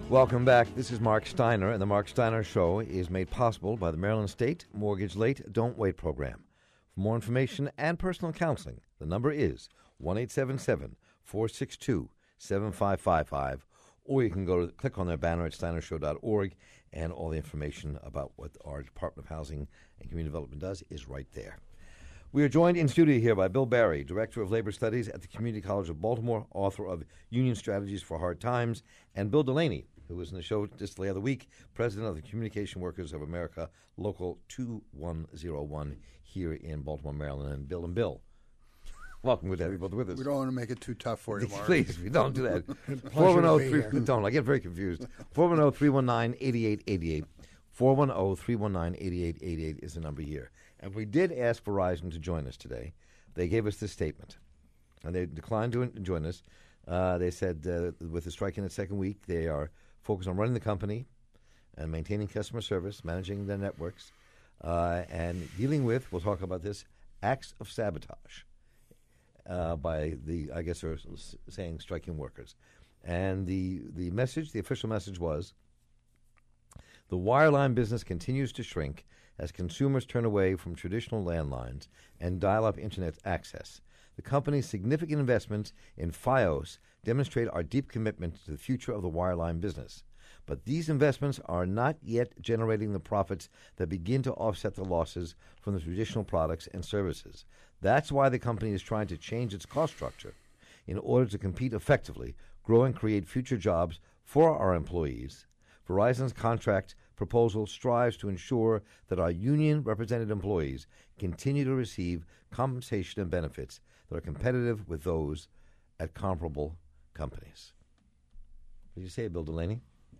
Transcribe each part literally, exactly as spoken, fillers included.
Welcome back. This is Mark Steiner, and the Mark Steiner Show is made possible by the Maryland State Mortgage Late Don't Wait program. For more information and personal counseling, the number is one eight seven seven, four six two, seven five five five, or you can go to click on their banner at steiner show dot org, and all the information about what our Department of Housing and Community Development does is right there. We are joined in studio here by Bill Barry, Director of Labor Studies at the Community College of Baltimore, author of Union Strategies for Hard Times, and Bill Delaney, who was in the show just the other week, President of the Communication Workers of America, Local two one zero one here in Baltimore, Maryland. And Bill and Bill, welcome. Good to have you both with us. We don't want to make it too tough for you, Mark. Please, we don't do that. four one zero three Don't. I get very confused. four one zero, three one nine, eight eight eight eight. four one zero, three one nine, eight eight eight eight is the number here. And we did ask Verizon to join us today. They gave us this statement, and they declined to join us. Uh, they said uh, with the strike in its second week, they are focused on running the company and maintaining customer service, managing their networks, uh, and dealing with, we'll talk about this, acts of sabotage uh, by the, I guess they're saying, striking workers. And the, the message, the official message was, the wireline business continues to shrink as consumers turn away from traditional landlines and dial-up internet access. The company's significant investments in Fios demonstrate our deep commitment to the future of the wireline business. But these investments are not yet generating the profits that begin to offset the losses from the traditional products and services. That's why the company is trying to change its cost structure in order to compete effectively, grow and create future jobs for our employees. Verizon's contract proposal strives to ensure that our union-represented employees continue to receive compensation and benefits that are competitive with those at comparable companies. Did you say it, Bill Delaney?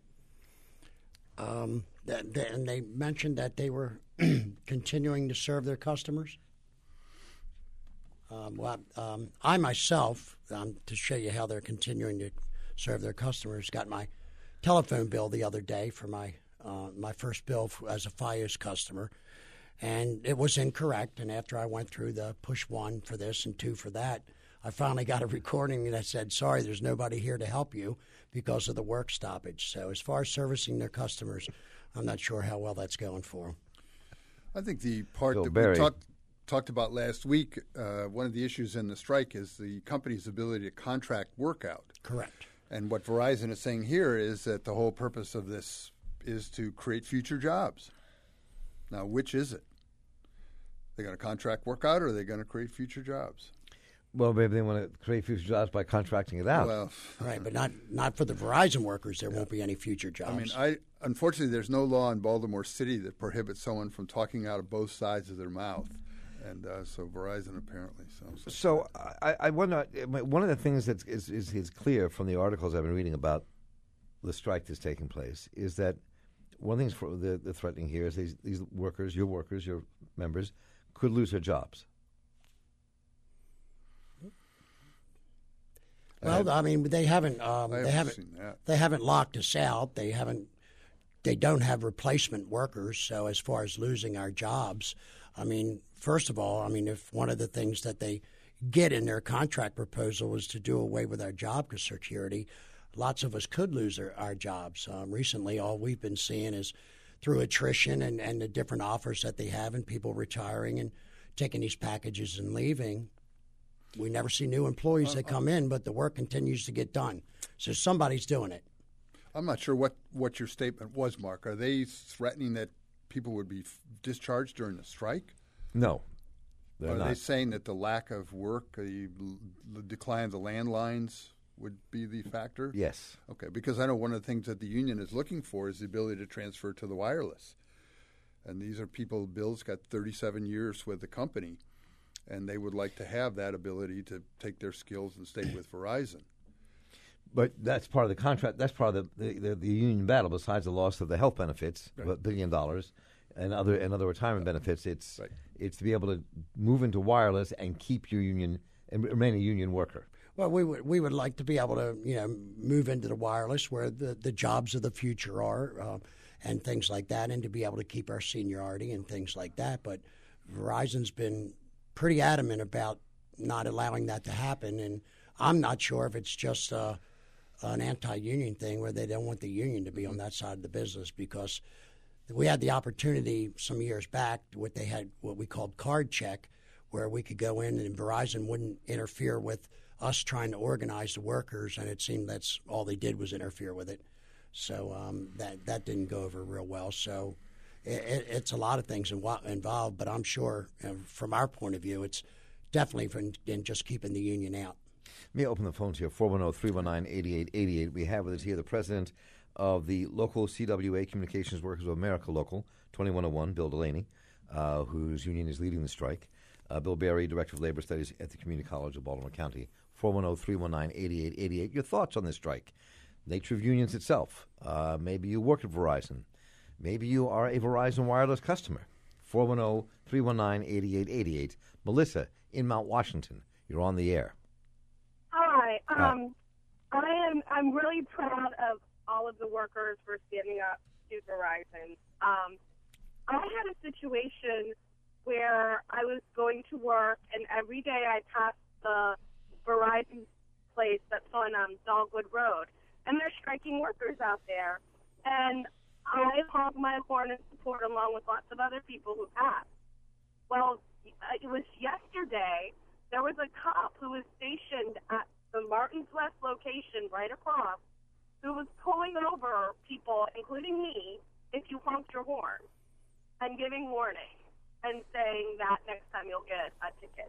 Um, that, that, and they mentioned that they were continuing to serve their customers. Um, well, um, I myself, um, to show you how they're continuing to serve their customers, got my telephone bill the other day for my uh, my first bill f- as a Fios customer, and it was incorrect. And after I went through the push one for this and two for that, I finally got a recording that said, sorry, there's nobody here to help you because of the work stoppage. So as far as servicing their customers, I'm not sure how well that's going for them. I think the part Bill that Barry. we talked talked about last week, uh, one of the issues in the strike is the company's ability to contract work out. Correct. And what Verizon is saying here is that the whole purpose of this is to create future jobs. Now, which is it? They're going to contract work out, or are they going to create future jobs? Well, maybe they want to create future jobs by contracting it out. Well, Right, but not not for the Verizon workers. There won't be any future jobs. I mean, I unfortunately, there's no law in Baltimore City that prohibits someone from talking out of both sides of their mouth. And uh, so Verizon apparently sounds like So that. I, I wonder, one of the things that is, is, is clear from the articles I've been reading about the strike that's taking place is that one thing for the, the threatening here is these, these workers, your workers, your members, could lose their jobs. Well, I mean, they haven't. Um, I they haven't haven't. seen that. They haven't locked us out. They haven't. They don't have replacement workers. So as far as losing our jobs, I mean, first of all, I mean, if one of the things that they get in their contract proposal is to do away with our job security, lots of us could lose our, our jobs. Um, recently, all we've been seeing is through attrition and, and the different offers that they have and people retiring and taking these packages and leaving. We never see new employees that come in, but the work continues to get done. So somebody's doing it. I'm not sure what, what your statement was, Mark. Are they threatening that people would be f- discharged during the strike? No, they're Are not. they saying that the lack of work, the l- decline of the landlines would be the factor? Yes. Okay, because I know one of the things that the union is looking for is the ability to transfer to the wireless. And these are people, Bill's got thirty-seven years with the company, and they would like to have that ability to take their skills and stay with Verizon. But that's part of the contract. That's part of the, the, the, the union battle. Besides the loss of the health benefits, Right. about a billion dollars, and other and other retirement benefits, it's Right. it's to be able to move into wireless and keep your union and remain a union worker. Well, we would we would like to be able to you know move into the wireless where the, the jobs of the future are uh, and things like that, and to be able to keep our seniority and things like that. But Verizon's been pretty adamant about not allowing that to happen, and I'm not sure if it's just uh, an anti-union thing where they don't want the union to be on that side of the business, because we had the opportunity some years back, what they had, what we called card check, where we could go in and Verizon wouldn't interfere with us trying to organize the workers, and it seemed that's all they did was interfere with it. So um, that that didn't go over real well. So it, it, it's a lot of things in, involved, but I'm sure uh, from our point of view, it's definitely from, in just keeping the union out. Let me open the phones here, four one zero, three one nine, eight eight eight eight. We have with us here the president of the local C W A, Communications Workers of America Local, twenty-one oh one, Bill Delaney, uh, whose union is leading the strike. Uh, Bill Berry, Director of Labor Studies at the Community College of Baltimore County, four one zero, three one nine, eight eight eight eight. Your thoughts on this strike? Nature of unions itself. Uh, maybe you work at Verizon. Maybe you are a Verizon wireless customer. four one zero, three one nine, eight eight eight eight. Melissa in Mount Washington, you're on the air. Hi. Um, uh, I am I'm really proud of all of the workers for standing up to Verizon. Um, I had a situation where I was going to work, and every day I passed the Verizon place that's on um, Dogwood Road, and they're striking workers out there. And I honked my horn in support along with lots of other people who passed. Well, it was yesterday. There was a cop who was stationed at the Martins West location right across, who was pulling over people, including me, if you honked your horn, and giving warning and saying that next time you'll get a ticket.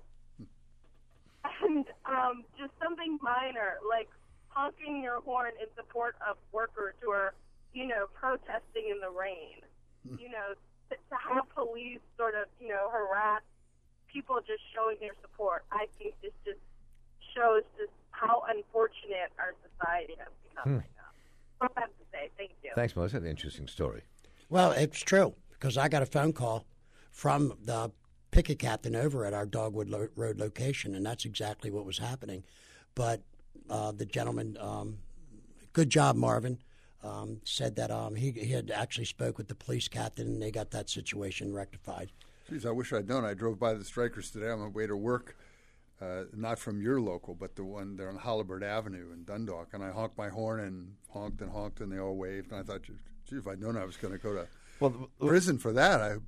And um, just something minor, like honking your horn in support of workers who are, you know, protesting in the rain. You know, to, to have police sort of, you know, harass people just showing their support, I think this just shows just how unfortunate our society has become hmm. right now. All I have to say. Thank you. Thanks, Melissa. An interesting story. Well, it's true, because I got a phone call from the picket captain over at our Dogwood Lo- Road location, and that's exactly what was happening. But uh, the gentleman, um, good job, Marvin, um, said that um, he, he had actually spoke with the police captain, and they got that situation rectified. Geez, I wish I'd known. I drove by the strikers today on my way to work, uh, not from your local, but the one there on Halliburtt Avenue in Dundalk, and I honked my horn and honked and honked, and they all waved, and I thought, gee, if I'd known I was going to go to well, prison for that, I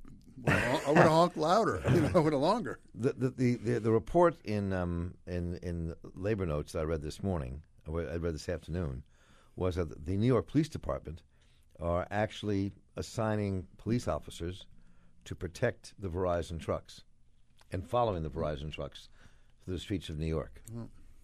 I would have honked louder, you know, would have longer. The the, the, the, the report in um, in in labor notes that I read this morning, I read this afternoon, was that the New York Police Department are actually assigning police officers to protect the Verizon trucks and following the Verizon trucks through the streets of New York. Well,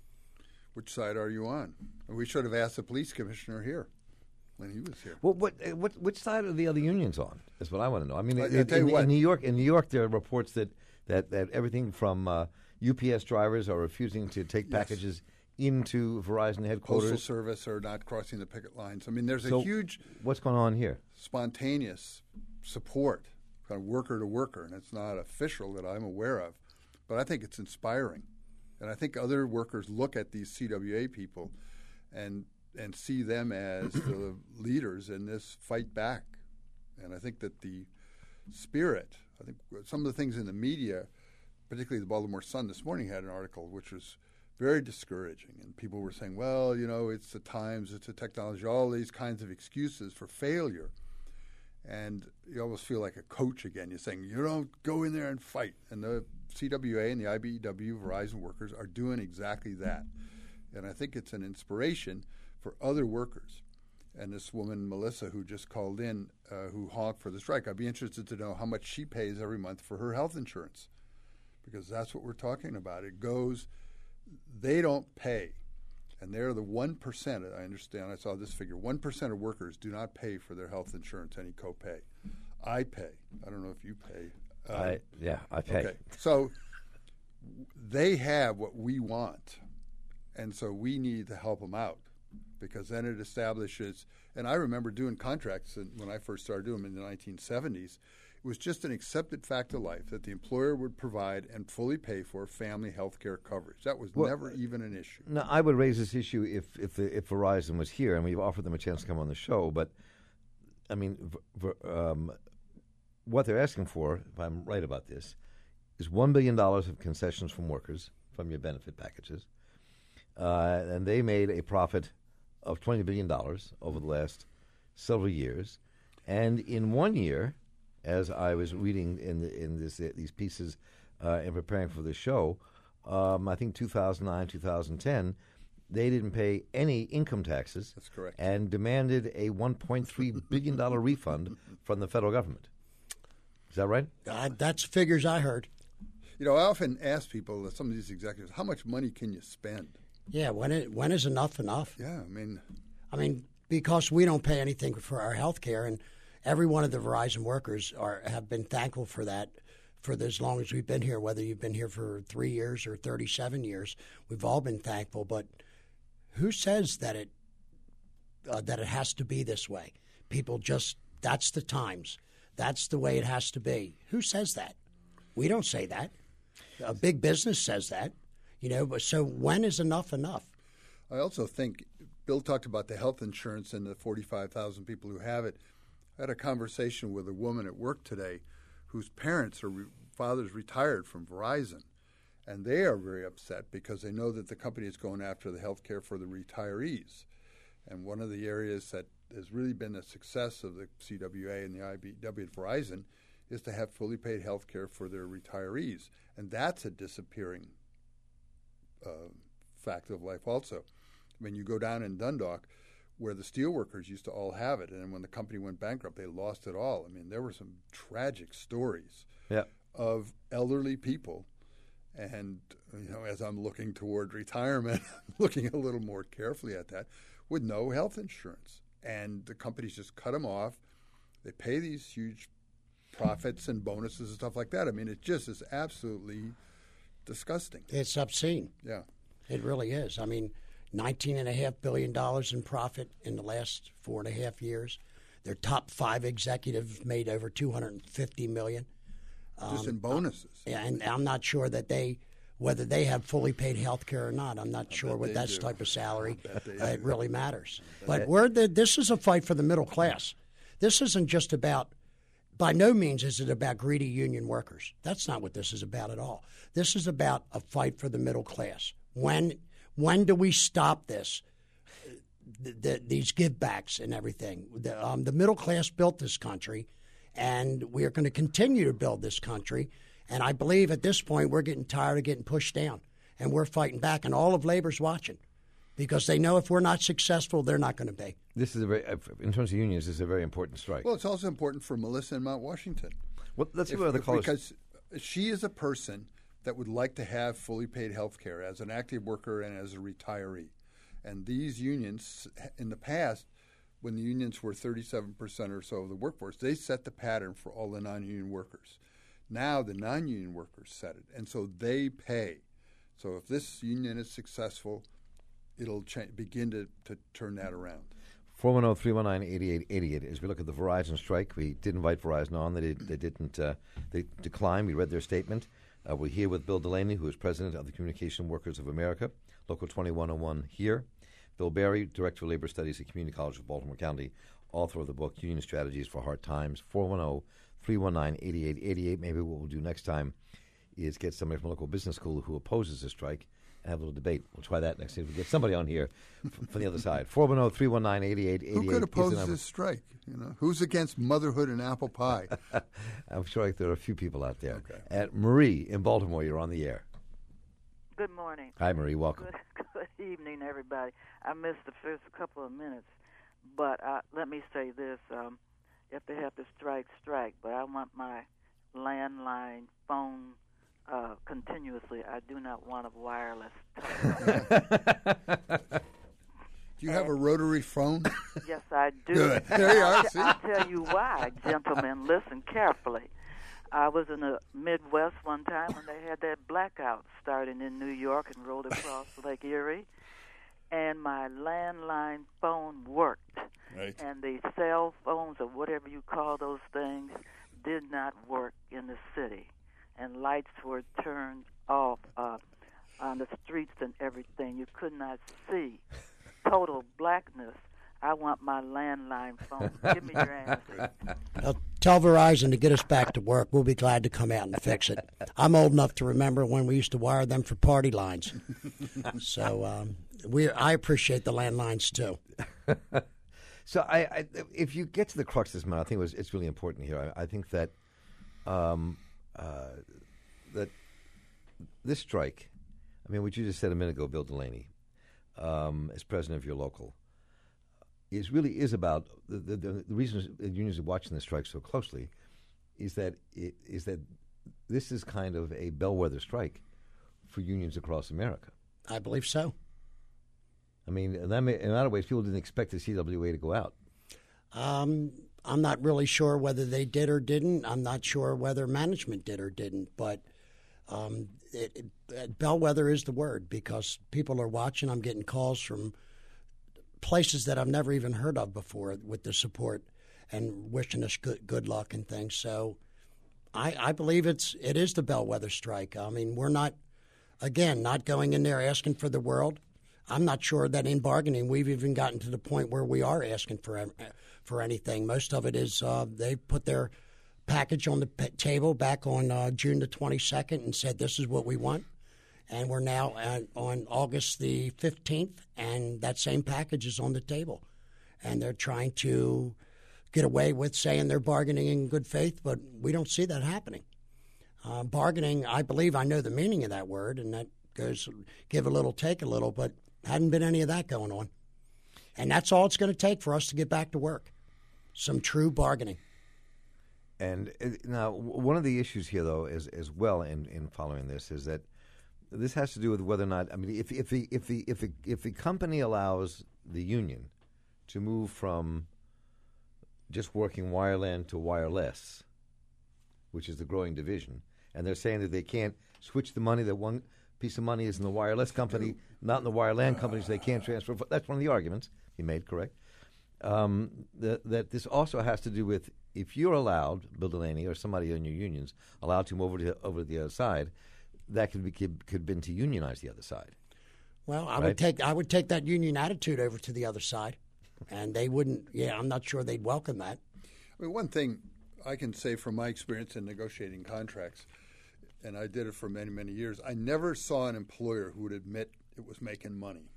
which side are you on? We should have asked the police commissioner here when he was here. Well, what, what, which side are the other unions on? Is what I want to know. I mean, I, in, tell you in, what. in New York, in New York, there are reports that that, that everything from uh, U P S drivers are refusing to take Yes. packages into Verizon headquarters. Postal Service are not crossing the picket lines. I mean, there's So a huge what's going on here? spontaneous support, kind of worker to worker, and it's not official that I'm aware of, but I think it's inspiring, and I think other workers look at these C W A people, and and see them as the leaders in this fight back, and I think that the spirit, I think some of the things in the media, particularly the Baltimore Sun this morning had an article which was very discouraging, and people were saying, well, you know, it's the times, it's the technology, all these kinds of excuses for failure. And you almost feel like a coach again. You're saying, you don't go in there and fight. And the C W A and the I B E W, Verizon workers, are doing exactly that. And I think it's an inspiration for other workers. And this woman, Melissa, who just called in, uh, who honked for the strike, I'd be interested to know how much she pays every month for her health insurance, because that's what we're talking about. It goes, they don't pay. And they're the one percent, I understand, I saw this figure, one percent of workers do not pay for their health insurance, any copay. I pay. I don't know if you pay. Um, I, yeah, I pay. Okay. So they have what we want, and so we need to help them out, because then it establishes, and I remember doing contracts when I first started doing them in the nineteen seventies. It was just an accepted fact of life that the employer would provide and fully pay for family health care coverage. That was well, never even an issue. No, I would raise this issue if if, the, if Verizon was here, and we've offered them a chance to come on the show. But, I mean, v- v- um, what they're asking for, if I'm right about this, is one billion dollars of concessions from workers, from your benefit packages. Uh, and they made a profit of twenty billion dollars over the last several years. And in one year, as I was reading in the, in this, uh, these pieces uh, and preparing for the show, um, I think two thousand nine, two thousand ten, they didn't pay any income taxes. That's correct. And demanded a one point three billion dollars refund from the federal government. Is that right? Uh, that's figures I heard. You know, I often ask people, some of these executives, how much money can you spend? Yeah, when it, when is enough enough? Yeah, I mean, I mean, because we don't pay anything for our health care, and every one of the Verizon workers are have been thankful for that for as long as we've been here, whether you've been here for three years or thirty-seven years. We've all been thankful, but who says that it uh, that it has to be this way? People just, that's the times. That's the way it has to be. Who says that? We don't say that. A big business says that, you know. But so when is enough enough? I also think Bill talked about the health insurance and the forty-five thousand people who have it. I had a conversation with a woman at work today whose parents or re- fathers retired from Verizon, and they are very upset because they know that the company is going after the health care for the retirees. And one of the areas that has really been a success of the C W A and the I B W at Verizon is to have fully paid health care for their retirees. And that's a disappearing uh, fact of life also. I mean, you go down in Dundalk where the steelworkers used to all have it, and then when the company went bankrupt, they lost it all. I mean, there were some tragic stories Yeah. of elderly people. And, you know, as I'm looking toward retirement, I'm looking a little more carefully at that, with no health insurance. And the companies just cut them off. They pay these huge profits and bonuses and stuff like that. I mean, it just is absolutely disgusting. It's obscene. Yeah. It really is. I mean, nineteen and a half billion dollars in profit in the last four and a half years. Their top five executives made over two hundred fifty million. Just Um, in bonuses. Yeah, and I'm not sure that they, whether they have fully paid health care or not. I'm not I sure bet with they that do. type of salary. I bet they Uh, it do. really matters. But we're the, this is a fight for the middle class. This isn't just about. By no means is it about greedy union workers. That's not what this is about at all. This is about a fight for the middle class. When when do we stop this? The, the, these givebacks and everything. The, um, the middle class built this country, and we are going to continue to build this country. And I believe at this point we're getting tired of getting pushed down, and we're fighting back. And all of labor's watching, because they know if we're not successful, they're not going to be. This is a very, in terms of unions, this is a very important strike. Well, it's also important for Melissa in Mount Washington. Well, let's see If- what other if- callers. Because she is a person that would like to have fully paid health care as an active worker and as a retiree. And these unions, in the past, when the unions were thirty-seven percent or so of the workforce, they set the pattern for all the non-union workers. Now the non-union workers set it, and so they pay. So if this union is successful, it'll cha- begin to, to turn that around. four one zero, three one nine, eight eight eight eight. As we look at the Verizon strike, we did invite Verizon on. They, did, they didn't. Uh, they declined. We read their statement. Uh, we're here with Bill Delaney, who is president of the Communication Workers of America, Local twenty-one oh one here. Bill Barry, director of labor studies at Community College of Baltimore County, author of the book Union Strategies for Hard Times. four one zero, three one nine, eight eight eight eight. Maybe what we'll do next time is get somebody from a local business school who opposes the strike and have a little debate. We'll try that next. If we get somebody on here from, from the other side. four one zero, three one nine, eight eight eight eight. Who could oppose this strike? You know, who's against motherhood and apple pie? I'm sure like there are a few people out there. Okay. At Marie in Baltimore, you're on the air. Good morning. Hi, Marie. Welcome. Good, good evening, everybody. I missed the first couple of minutes, but uh, let me say this. Um, if they have to strike, strike, but I want my landline phone uh, continuously. I do not want a wireless telephone. Do you have a rotary phone? Yes, I do. Good. There you are. See? I'll tell you why, gentlemen. Listen carefully. I was in the Midwest one time when they had that blackout starting in New York and rolled across Lake Erie, and my landline phone worked. Right. And the cell phones or whatever you call those things did not work in the city, and lights were turned off uh, on the streets and everything. You could not see. Total blackness. I want my landline phone. Give me your answer. Well, tell Verizon to get us back to work. We'll be glad to come out and fix it. I'm old enough to remember when we used to wire them for party lines. So um, we, I appreciate the landlines too. So I, I, if you get to the crux of this matter, I think it was, it's really important here. I, I think that um, uh, that this strike, I mean, what you just said a minute ago, Bill Delaney, um, as president of your local, is really is about the, the, the reason the unions are watching the strike so closely is that it, is that this is kind of a bellwether strike for unions across America. I believe so. I mean, in, that may, in a lot of ways, people didn't expect the C W A to go out. Um, I'm not really sure whether they did or didn't. I'm not sure whether management did or didn't. But um, it, it, bellwether is the word because people are watching. I'm getting calls from places that I've never even heard of before with the support and wishing us good, good luck and things. So I, I believe it's it is the bellwether strike. I mean, we're not, again, not going in there asking for the world. I'm not sure that in bargaining we've even gotten to the point where we are asking for for anything. Most of it is uh, they put their package on the p- table back on uh, June the twenty-second and said this is what we want. And we're now at, on August the fifteenth, and that same package is on the table. And they're trying to get away with saying they're bargaining in good faith, but we don't see that happening. Uh, bargaining, I believe I know the meaning of that word, and that goes give a little, take a little, but hadn't been any of that going on. And that's all it's going to take for us to get back to work, some true bargaining. And uh, now one of the issues here, though, is, as well in, in following this is that this has to do with whether or not, I mean, if, if, the, if, the, if, the, if the company allows the union to move from just working wireland to wireless, which is the growing division, and they're saying that they can't switch the money, that one piece of money is in the wireless company, not in the wireland company, so they can't transfer. That's one of the arguments he made, correct? Um, the, that this also has to do with if you're allowed, Bill Delaney or somebody in your unions, allowed to move over to, over to the other side, that could be could, could been to unionize the other side. Well, I right? would take I would take that union attitude over to the other side, and they wouldn't. Yeah, I'm not sure they'd welcome that. I mean, one thing I can say from my experience in negotiating contracts, and I did it for many, many years, I never saw an employer who would admit it was making money.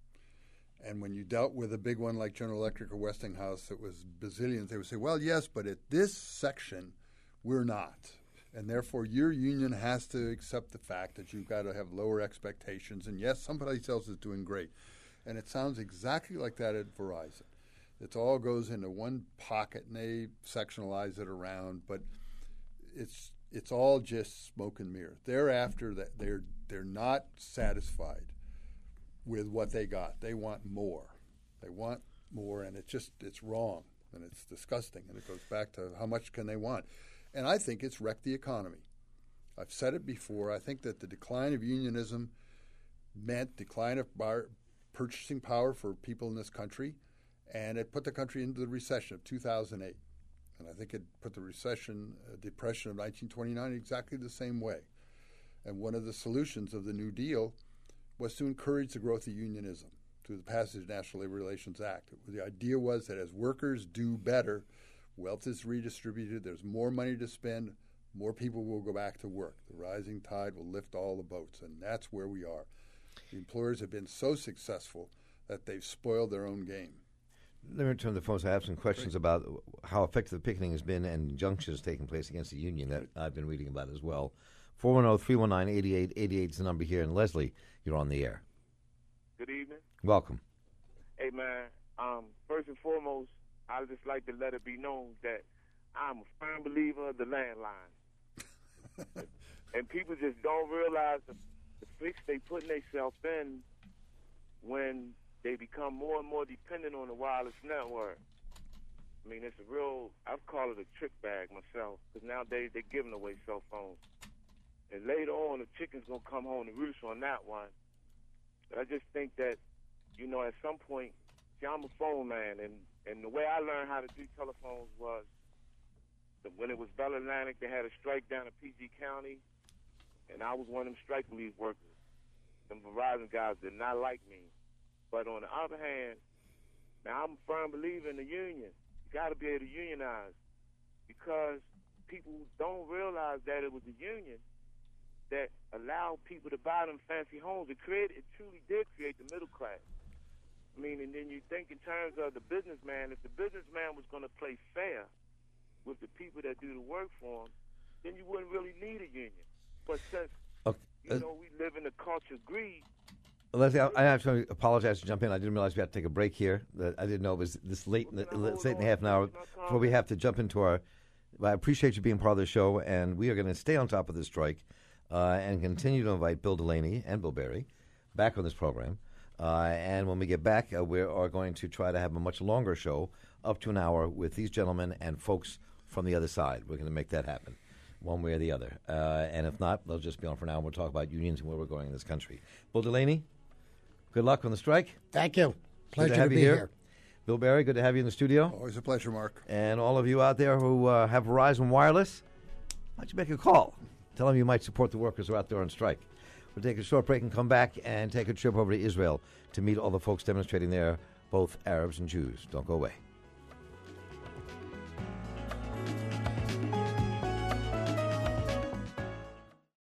And when you dealt with a big one like General Electric or Westinghouse that was bazillions, they would say, well, yes, but at this section, we're not. And therefore, your union has to accept the fact that you've got to have lower expectations. And yes, somebody else is doing great. And it sounds exactly like that at Verizon. It all goes into one pocket, and they sectionalize it around. But it's it's all just smoke and mirror. They're after that. They're they're not satisfied with what they got. They want more. They want more, and it's just it's wrong, and it's disgusting. And it goes back to how much can they want. And I think it's wrecked the economy. I've said it before. I think that the decline of unionism meant decline of bar, purchasing power for people in this country, and it put the country into the recession of two thousand eight. And I think it put the recession, uh, depression of nineteen twenty-nine exactly the same way. And one of the solutions of the New Deal was to encourage the growth of unionism through the passage of the National Labor Relations Act. The idea was that as workers do better, wealth is redistributed, there's more money to spend, more people will go back to work. The rising tide will lift all the boats, and that's where we are. The employers have been so successful that they've spoiled their own game. Let me return to the phone. So I have some questions Great. about how effective the picketing has been and injunctions taking place against the union that I've been reading about as well. four one zero, three one nine, eight eight eight eight is the number here. And Leslie, you're on the air. Good evening. Welcome. Hey, man, um, first and foremost, I'd just like to let it be known that I'm a firm believer of the landline. And people just don't realize the, the fix they putting themselves in when they become more and more dependent on the wireless network. I mean, it's a real, I call it a trick bag myself, because nowadays they're giving away cell phones. And later on, the chicken's going to come home to roost on that one. But I just think that, you know, at some point, see, I'm a phone man, and, and the way I learned how to do telephones was that when it was Bell Atlantic, they had a strike down in P G County, and I was one of them strike relief workers. Them Verizon guys did not like me. But on the other hand, now I'm a firm believer in the union. You got to be able to unionize. because people don't realize that it was the union that allowed people to buy them fancy homes. It created, it truly did create the middle class. I mean, and then you think in terms of the businessman. If the businessman was going to play fair with the people that do the work for him, then you wouldn't really need a union. But since Okay. you know we live in a culture of greed. Leslie, I, I have to apologize to jump in. I didn't realize we had to take a break here. That I didn't know it was this late, in the, late in the half an hour before we have to jump into our. I appreciate you being part of the show, and we are going to stay on top of this strike uh, and continue to invite Bill Delaney and Bill Berry back on this program. Uh, and when we get back, uh, we are going to try to have a much longer show, up to an hour, with these gentlemen and folks from the other side. We're going to make that happen, one way or the other. Uh, and if not, they'll just be on for now, and we'll talk about unions and where we're going in this country. Bill Delaney, good luck on the strike. Thank you. Pleasure good to have to you be here. here. Bill Berry, good to have you in the studio. Always a pleasure, Mark. And all of you out there who uh, have Verizon Wireless, why don't you make a call? Tell them you might support the workers who are out there on strike. We'll take a short break and come back and take a trip over to Israel to meet all the folks demonstrating there, both Arabs and Jews. Don't go away.